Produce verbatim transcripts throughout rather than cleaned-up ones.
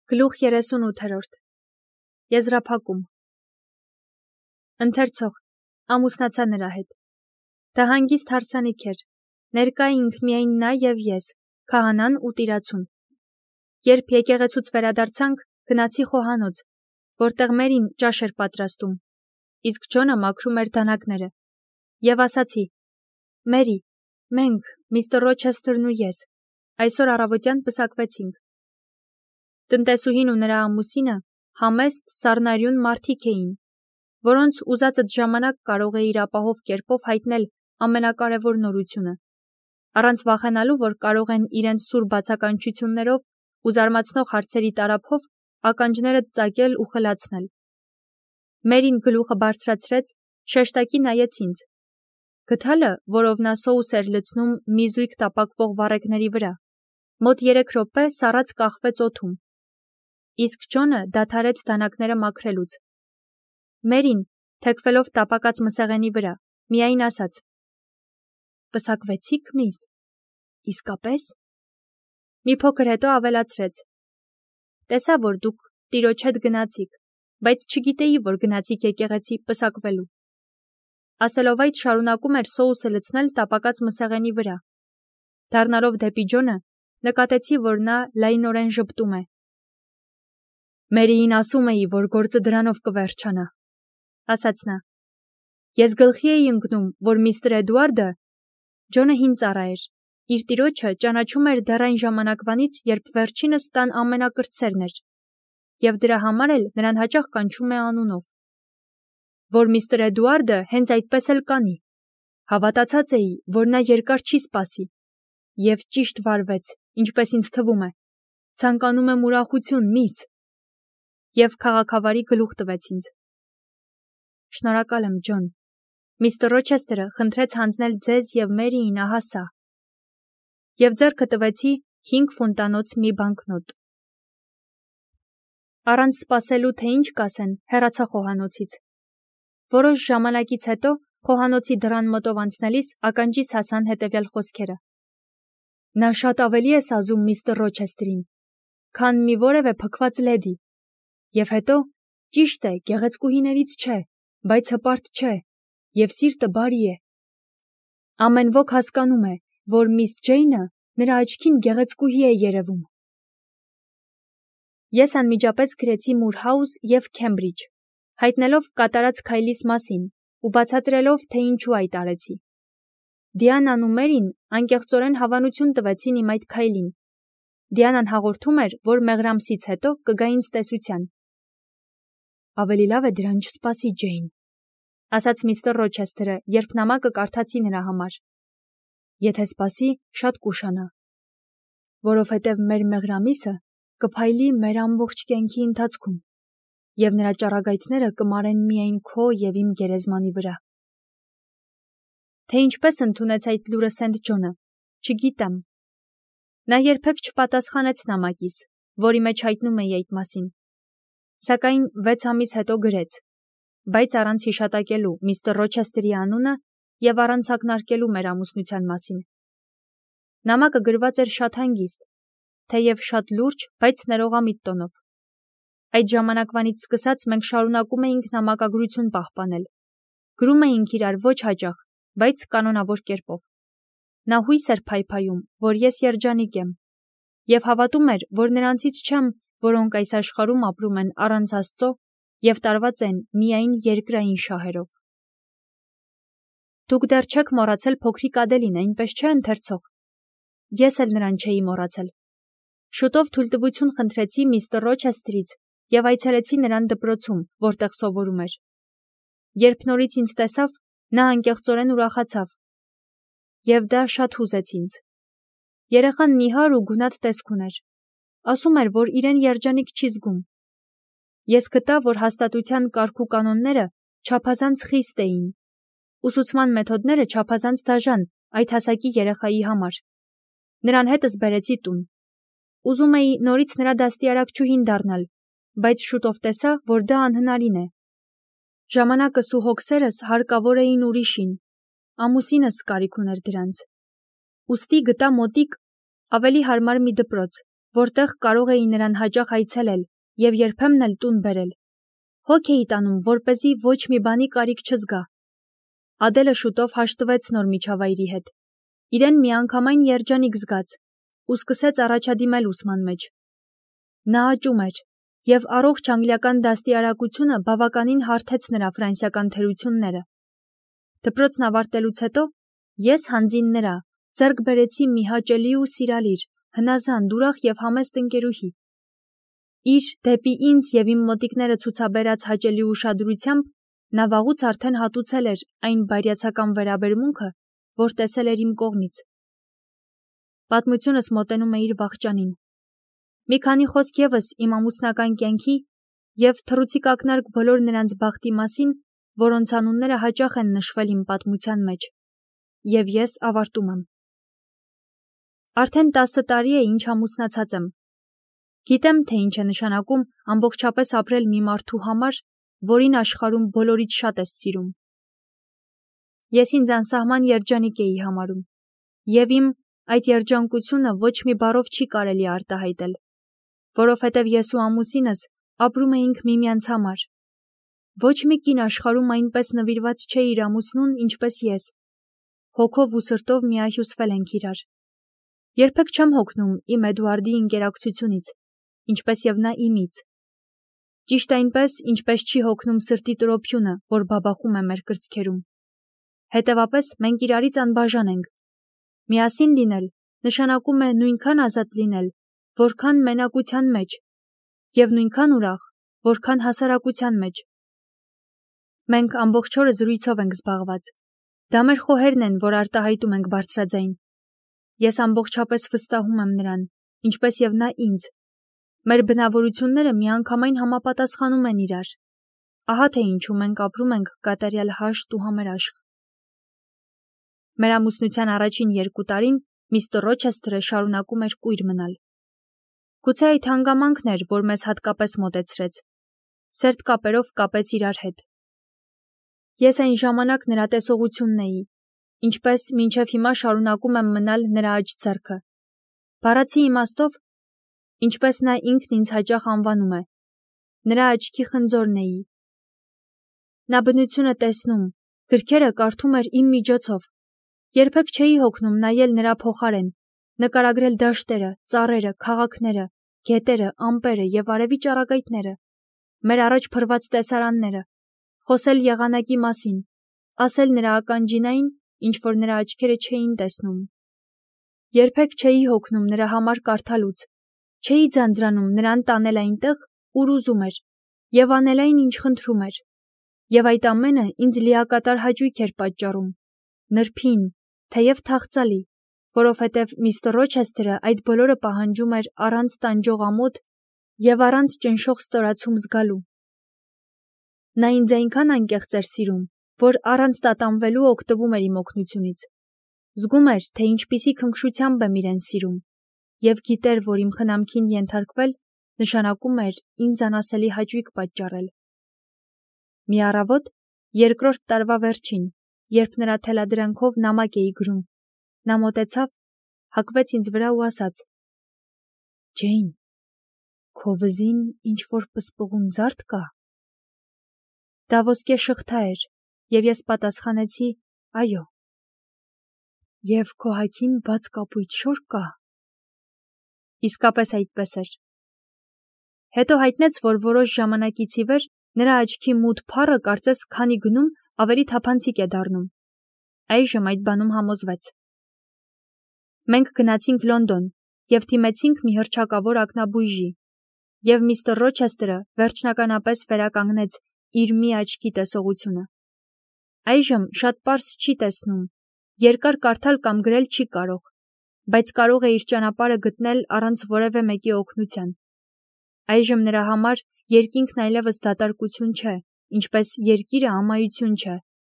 Գլուխ երեսունութերորդ Եզրափակում Ընթերցող ամուսնացա նրա հետ։ Դա հանգիստ հարսանիք էր, ներկա էինք միայն նա և ես, քահանան ու տիրացուն։ Երբ եկեղեցուց վերադարձանք, գնացի խոհանոց, որտեղ Մերին ճաշ էր պատրաստում, իսկ Ջոնը մաքրում էր դանակները, և ասացի. Մերի, մենք, միստր Ռոչեսթերն ու ես, այսօր առավոտյան պսակվեցինք։ Տնտեսուհին ու նրա ամուսինը համեստ, սառնարյուն մարդիկ էին, որոնց ուզածդ ժամանակ կարող էիր ապահով կերպով հայտնել ամենակարևոր նորությունը, առանց վախենալու, որ կարող են իրենց սուր բացականչություններով ու զարմացնող հարցերի տարափով ականջներդ ծակել ու խլացնել։ Մերին գլուխը բարձրացրեց, շեշտակի նայեց ինձ։ Գդալը, որով նա սոուս էր լցնում մի զույգ տապակվող վառեկների վրա, մոտ երեք րոպե սառած կախվեց օդում, իսկ Ջոնը դադարեց դանակները մաքրելուց։ Մերին, թեքվելով տապակած մսեղենի վրա, միայն ասաց. Պսակվեցիք, միս, իսկապես։ Մի փոքր հետո ավելացրեց. Տեսա, որ դուք տիրոջ հետ գնացիք, բայց չգիտեի, որ գնացիք եկեղեցի պսակվելու։ Ասելով այդ շարունակում էր սոուսը լցնել տապակած մսեղենի վրա։ Դառնալով դեպի Ջոնը, նկատեցի, որ նա լայնորեն ժպտում է։ Մերիին ասում էի, որ գործը դրանով կվերջանա, ասաց նա։ Ես գլխի էի ընկնում, որ միստր Էդուարդը, Ջոնը հին ծառա էր, իր տիրոջը ճանաչում էր դեռ այն ժամանակվանից, երբ վերջինս տան ամենակրտսերն էր, և դրա համար էլ նրան հաճախ կանչում է անունով։ Որ միստր Էդուարդը հենց այդպես էլ կանի։ Հավատացած էի, որ նա երկար չի սպասի, և ճիշտ վարվեց, ինչպես ինձ թվում է։ Ցանկանում եմ ուրախություն, միս։ Եվ քաղաքավարի գլուխ տվեց ինձ։ Շնորհակալ եմ, Ջոն։ Միստր Ռոչեսթերը խնդրեց հանձնել ձեզ և Մերիին ահա սա։ Եվ ձեռքը տվեցի հինգ ֆունտանոց մի բանկնոտ։ Առանց սպասելու, թե ինչ կասեն, հեռացա խոհանոցից։ Որոշ ժամանակից հետո խոհանոցի դռան մոտով անցնելիս ականջիս հասան հետևյալ խոսքերը. Նա շատ ավելի է սազում միստր Ռոչեսթերին, քան մի որևէ փքված լեդի։ Եվ հետո, ճիշտ է, գեղեցկուհիներից չէ, բայց հպարտ չէ, և սիրտը բարի է։ Ամեն ոք հասկանում է, որ միս Ջեյնը նրա աչքին գեղեցկուհի է երևում։ Ես անմիջապես գրեցի Մուրհաուս և Քեմբրիջ, հայտնելով կատարած քայլիս մասին ու բացատրելով, թե ինչու այդ արեցի։ Դիանան ու Մերին անկեղծորեն հավանություն տվեցին իմ այդ քայլին։ Դիանան հաղորդում էր, որ մեղրամսից հետո կգա ինձ տեսության։ Ավելի լավ է դրան չսպասի, Ջեյն, ասաց միստր Ռոչեսթերը, երբ նամակը կարդացի նրա համար։ Եթե սպասի, շատ կուշանա, որովհետև մեր մեղրամիսը կփայլի մեր ամբողջ կյանքի ընթացքում, և նրա ճառագայթները կմարեն միայն քո և իմ գերեզմանի վրա։ Թե ինչպես ընդունեց այդ լուրը Սենթ Ջոնը, չգիտեմ։ Նա երբեք չպատասխանեց նամակիս, որի մեջ հայտնում էի այդ մասին։ Սակայն վեց ամիս հետո գրեց, բայց առանց հիշատակելու միստր Ռոչեսթերի անունը և առանց ակնարկելու մեր ամուսնության մասին։ Նամակը գրված էր շատ հանգիստ, թեև շատ լուրջ, բայց ներողամիտ տոնով։ Այդ ժամանակվանից սկսած մենք շարունակում էինք նամակագրություն պահպանել։ Գրում էինք իրար ոչ հաճախ, բայց կանոնավոր կերպով։ Նա հույս էր փայփայում, որ ես երջանիկ եմ, և հավատում էր, որ նրանցից չեմ, որոնք այս աշխարհում ապրում են առանց Աստծո և տարված են միայն երկրային շահերով։ Դուք դեռ չեք մոռացել փոքրիկ Ադելին, այնպես չէ՞, ընթերցող։ Ես էլ նրան չէի մոռացել։ Շուտով թույլտվություն խնդրեցի միստր Ռոչեսթերից և այցելեցի նրան դպրոցում, որտեղ սովորում էր։ Երբ նորից ինձ տեսավ, նա անկեղծորեն ուրախացավ։ Եվ դա շատ հուզեց ինձ։ Երեխան նիհար ու գունատ տեսք ուներ։ Ասում էր, որ իրեն երջանիկ չի զգում։ Ես գտա, որ հաստատության կարգ ու կանոնները չափազանց խիստ էին։ Ուսուցման մեթոդները չափազանց դաժան այդ հասակի երեխայի համար։ Նրան հետս բերեցի տուն։ Ուզում էի նորից նրա դաստիարակչուհին դառնալ, բայց շուտով տեսա, որ դա անհնարին է։ Ժամանակս ու հոգսերս հարկավոր էին ուրիշին, ամուսինս կարիք ուներ դրանց։ Ուստի գտա մոտիկ ավելի հարմար մի դպրոց, որտեղ կարող էի նրան հաճախ այցելել և երբեմն էլ տուն բերել։ Հոգ էի տանում, որպեսզի ոչ մի բանի կարիք չզգա։ Ադելը շուտով հաշտվեց նոր միջավայրի հետ։ Իրեն միանգամայն երջանիկ զգաց ու սկսեց առաջադիմել ուսման մեջ։ Նա աճում էր, և առողջ անգլիական դաստիարակությունը բավականին հարթեց նրա ֆրանսիական թերությունները։ Դպրոցն ավարտելուց հետո ես հանձին նրա ձեռք բերեցի մի հաճելի ու սիրալիր, հնազանդ, ուրախ և համեստ ընկերուհի։ Իր դեպի ինձ և իմ մոտիկները ցուցաբերած հաճելի ուշադրությամբ նա վաղուց արդեն հատուցել էր այն բայրացական վերաբերմունքը, որ տեսել էր իմ կողմից։ Պատմությունս մոտենում է իր վախճանին։ Մի քանի խոսք ևս իմ ամուսնական կյանքի և թռուցիկ ակնարկ բոլոր նրանց բախտի մասին, որոնց անունները հաճախ են նշվել իմ պատմության մեջ։ Եվ ես ավարտում եմ։ Արդեն տասը տարի է, ինչ ամուսնացած եմ։ Գիտեմ, թե ինչ է նշանակում ամբողջապես ապրել մի մարդու համար, որին աշխարհում բոլորից շատ ես սիրում։ Ես ինձ անսահման երջանիկ էի համարում, և իմ այդ երջանկությունը ոչ մի բառով չի կարելի արտահայտել, որովհետև ես ու ամուսինս ապրում էինք միմյանց համար։ Ոչ մի կին աշխարհում այնպես նվիրված չէ իր ամուսնուն, ինչպես ես։ Հոգով ու սրտով միահյուսվել ենք իրար։ Երբեք չեմ հոգնում իմ Էդուարդի ընկերակցությունից, ինչպես և նա իմից։ Ճիշտ այնպես, ինչպես չի հոգնում սրտի տրոփյունը, որ բաբախում է մեր կրծքերում։ Հետևաբար մենք իրարից անբաժան ենք։ Միասին լինել նշանակում է նույնքան ազատ լինել, որքան մենակության մեջ, և նույնքան ուրախ, որքան հասարակության մեջ։ Մենք ամբողջ օրը զրույցով ենք զբաղված։ Դա մեր խոհերն են, որ արտահայտում ենք բարձրաձայն։ Ես ամբողջապես վստահում եմ նրան, ինչպես և նա ինձ։ Մեր բնավորությունները միանգամայն համապատասխանում են իրար։ Ահա թե ինչու մենք ապրում ենք կատարյալ հաշտ ու համերաշխ։ Մեր ամուսնության առաջին երկու տարին միստր Ռոչեսթերը շարունակում էր կույր մնալ։ Գուցե այդ հանգամանքն էր, որ մեզ հատկապես մոտեցրեց։ Սերտ կապերով կապեց իրար հետ։ Ես այն ժամանակ նրա տեսողությունն էի, ինչպես մինչև հիմա շարունակում եմ մնալ նրա աջ ձեռքը։ Բառացի իմաստով, ինչպես նա ինքն ինձ հաճախ անվանում է, նրա աչքի խնձորն էի։ Նա բնությունը տեսնում, գրքերը կարդում էր իմ միջոցով։ Երբեք չէի հոգնում նայել նրա փոխարեն, նկարագրել դաշտերը, ծառերը, քաղաքները, գետերը, ամպերը և արևի ճառագայթները, մեր առաջ փռված տեսարանները, խոսել եղանակի մասին, ասել նրա ականջին այն, ինչ որ նրա աչքերը չէին տեսնում։ Երբեք չէի հոգնում նրա համար կարդալուց, չէի ձանձրանում նրան տանել այնտեղ, ուր ուզում էր, և անել այն, ինչ խնդրում էր։ Եվ այդ ամենը ինձ լիակատար հաճույք էր պատճառում, նրբին, թեև թախծալի, որովհետև միստր Ռոչեսթերը այդ բոլորը պահանջում էր առանց տանջող ամոթ և առանց ճնշող ստորացում զգալու։ Նա ինձ այնքան անկեղծ էր սիրում, որ առանց տատանվելու օգտվում էր իմ օգնությունից։ Զգում էր, թե ինչպիսի քնքշությամբ եմ իրեն սիրում, և գիտեր, որ իմ խնամքին ենթարկվել նշանակում էր ինձ անասելի հաճույք պատճառել։ Մի առավոտ, երկրորդ տարվա վերջին, երբ նրա թելադրանքով նամակ էի գրում, նա մոտեցավ, հագվեց ինձ վրա ու ասաց. «Ջեյն, քո վզին ինչ-որ պսպղուն զարդ կա»։ Դա ոսկե շղթա էր, և ես պատասխանեցի. «Այո»։ «Եվ քո հագին բաց կապույտ շո՞ր կա»։ Իսկապես այդպես էր։ Հետո հայտնեց, որ որոշ ժամանակից ի վեր նրա աչքի մութ փառը կարծես քանի գնում ավելի թափանցիկ է դառնում։ Այժմ այդ բանում համոզվեց։ Մենք գնացինք Լոնդոն և դիմեցինք մի հռչակավոր ակնաբույժի, և միստր Ռոչեսթերը վերջնականապես վերականգնեց իր մի աչքի տեսողությունը։ Այժմ շատ պարզ չի տեսնում, երկար կարդալ կամ գրել չի կարող, բայց կարող է իր ճանապարհը գտնել առանց որևէ մեկի օգնության։ Այժմ նրա համար երկինքն այլևս դատարկություն չէ, ինչպես երկիրը ամայություն չէ։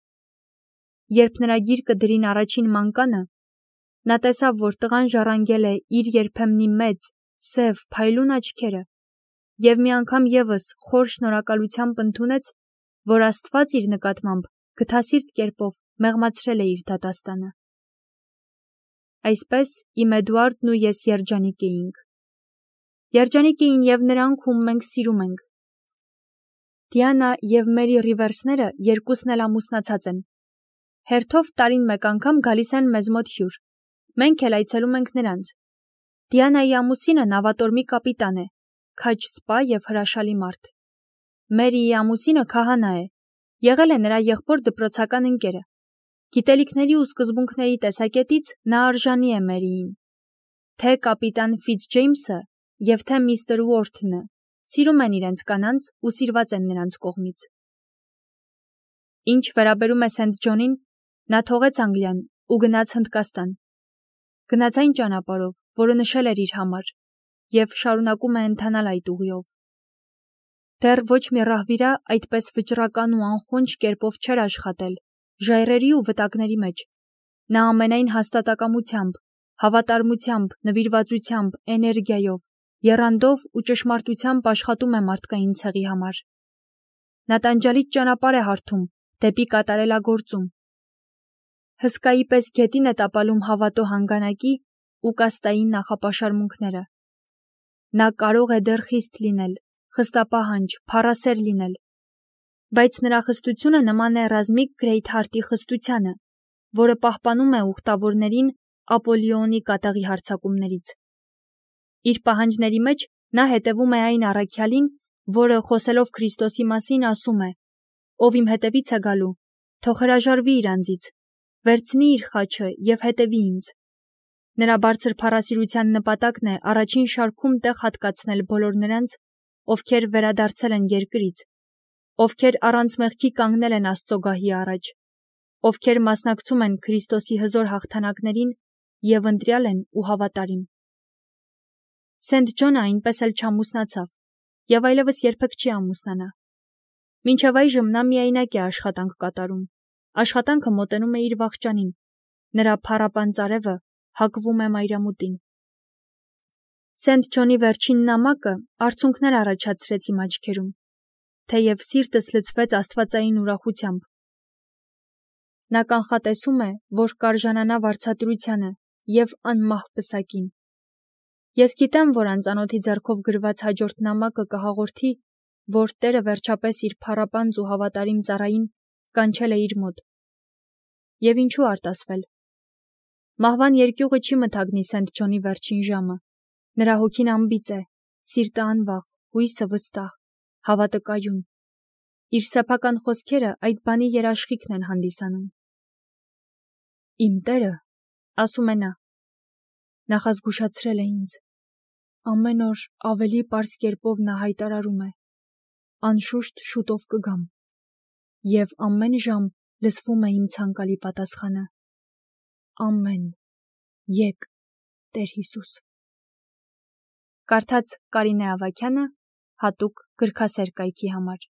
Երբ նրա գիրկը դրին առաջին մանկանը, նա տեսավ, որ տղան ժառանգել է իր երբեմնի մեծ, սև, փայլուն աչքերը, և մի անգամ ևս խոր շնորհակալությամբ ընդունեց, որ Աստված իր նկատմամբ գթասիրտ կերպով մեղմացրել է իր դատաստանը։ Այսպես իմ Էդուարդն ու ես երջանիկ էինք։ Երջանիկ էին և նրանք, ում մենք սիրում ենք։ Դիանա և Մերի Ռիվերսները երկուսն էլ ամուսնացած են։ Հերթով տարին մեկ անգամ գալիս են մեզ մոտ հյուր։ Մենք էլ այցելում ենք նրանց։ Դիանայի ամուսինը նավատորմի կապիտան է, քաջ սպա և հրաշալի մարդ։ Մերիի ամուսինը քահանա է, եղել է նրա եղբոր դպրոցական ընկերը։ Գիտելիքների ու սկզբունքների տեսակետից նա արժանի է Մերիին։ Թե կապիտան Ֆիցջեյմսը և թե միստր Ուորթնը սիրում են իրենց կանանց ու սիրված են նրանց կողմից։ Ինչ վերաբերում է Սենթ Ջոնին, նա թողեց Անգլիան ու գնաց Հնդկաստան։ Գնաց այն ճանապարհով, որը նշել էր իր համար, և շարունակում է ընթանալ այդ ուղիով։ Դեռ ոչ մի ռահվիրա այդպես վճռական ու անխոնջ կերպով չէր աշխատել ժայռերի ու վտակների մեջ։ Նա ամենայն հաստատակամությամբ, հավատարմությամբ, նվիրվածությամբ, էներգիայով, եռանդով ու ճշմարտությամբ աշխատում է մարդկային ցեղի համար։ Նա տանջալից ճանապարհ է հարթում դեպի կատարելագործում։ Հսկայի պես գետին է տապալում հավատո հանգանակի ու կաստայի նախապաշարմունքները։ Նա կարող է դեռ խիստ լինել, խստապահանջ, փառասեր լինել, բայց նրա խստությունը նման է ռազմիկ Գրեյթհարտի խստությանը, որը պահպանում է ուխտավորներին Ապոլիոնի կատաղի հարձակումներից։ Իր պահանջների մեջ նա հետևում է այն առաքյալին, որը խոսելով Քրիստոսի մասին ասում է. «Ով իմ հետևից է գալու, թող հրաժարվի իր անձից, վերցնի իր խաչը և հետևի ինձ»։ Նրա բարձր փառասիրության նպատակն է առաջին շարքում տեղ հատկացնել բոլոր նրանց, ովքեր վերադարձել են երկրից, ովքեր առանց մեղքի կանգնել են Աստծո գահի առաջ, ովքեր մասնակցում են Քրիստոսի հզոր հաղթանակներին և ընտրյալ են ու հավատարիմ։ Սենթ Ջոնը այնպես էլ չամուսնացավ և այլևս երբեք չի ամուսնանա։ Մինչև այժմ նա միայնակ է աշխատանք կատարում։ Աշխատանքը մոտենում է իր վախճանին։ Նրա փառապան ծարևը հակվում է մայրամուտին։ Սենթ Ջոնի վերջին նամակը արցունքներ առաջացրեց իմ աչքերում, թեև սիրտս լցվեց աստվածային ուրախությամբ։ Նա կանխատեսում է, որ կարժանանա վարձատրությանը և անմահ պսակին։ Ես գիտեմ, որ անծանոթի ձեռքով գրված հաջորդ նամակը կհաղորդի, որ Տերը վերջապես իր փառապանծ ու հավատարիմ ծառային կանչել է իր մոտ։ Եվ ինչու արտասվել։ Մահվան երկյուղը չի մթագնի Սենթ Ջոնի վերջին ժամը։ Նրա հոգին անբիծ է, սիրտը անվախ, հույսը վստահ, հավատը կայուն։ Իր սեփական խոսքերը այդ բանի երաշխիքն են հանդիսանում։ Իմ Տերը, ասում է նա, նախազգուշացրել է ինձ։ Ամեն օր ավելի պարզ կերպով նա հայտարարում է. անշուշտ շուտով կգամ։ Եվ ամեն ժամ լսվում է իմ ցանկալի պատասխանը. ամեն, եկ, Տեր Հիսուս։ Կարդաց Կարինե Ավագյանը, հատուկ գրքասեր կայքի համար։